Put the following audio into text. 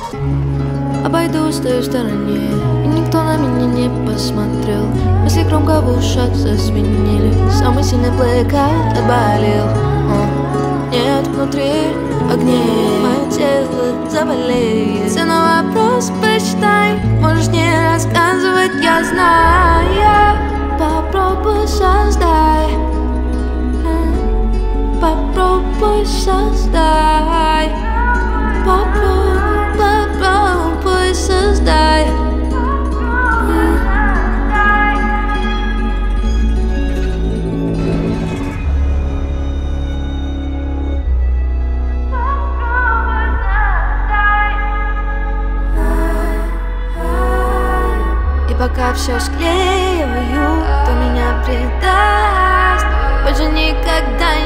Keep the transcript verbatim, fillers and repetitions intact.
Обойду, стою в стороне, и никто на меня не посмотрел. Мысли громко в ушах зазвенели, самый сильный блэкаут отболел. О, нет внутри огней, мое тело заболеет. Все на вопрос посчитай, можешь не рассказывать, я знаю. Попробуй создай, попробуй создай, попробуй, попробуй создай. И пока все склеиваю, кто меня предаст, больше никогда